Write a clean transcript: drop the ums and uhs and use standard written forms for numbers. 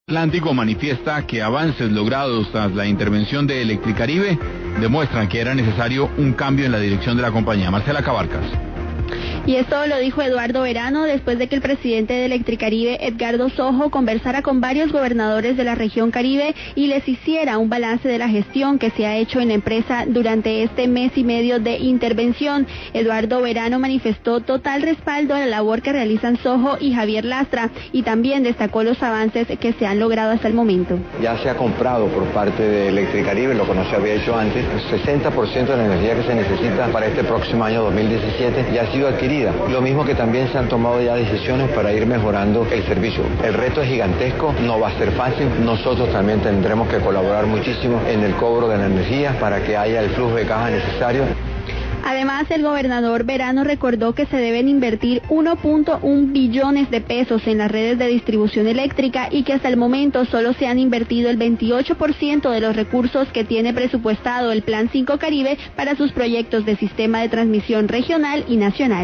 Atlántico manifiesta que avances logrados tras la intervención de Electricaribe demuestran que era necesario un cambio en la dirección de la compañía. Marcela Cabarcas. Y esto lo dijo Eduardo Verano después de que el presidente de Electricaribe, Edgardo Sojo, conversara con varios gobernadores de la región Caribe y les hiciera un balance de la gestión que se ha hecho en la empresa durante este mes y medio de intervención. Eduardo Verano manifestó total respaldo a la labor que realizan Sojo y Javier Lastra y también destacó los avances que se han logrado hasta el momento. Ya se ha comprado por parte de Electricaribe, lo que no se había hecho antes, el 60% de la energía que se necesita para este próximo año 2017 ya ha sido adquirida. Lo mismo que también se han tomado ya decisiones para ir mejorando el servicio. El reto es gigantesco, no va a ser fácil. Nosotros también tendremos que colaborar muchísimo en el cobro de la energía para que haya el flujo de caja necesario. Además, el gobernador Verano recordó que se deben invertir 1.1 billones de pesos en las redes de distribución eléctrica y que hasta el momento solo se han invertido el 28% de los recursos que tiene presupuestado el Plan 5 Caribe para sus proyectos de sistema de transmisión regional y nacional.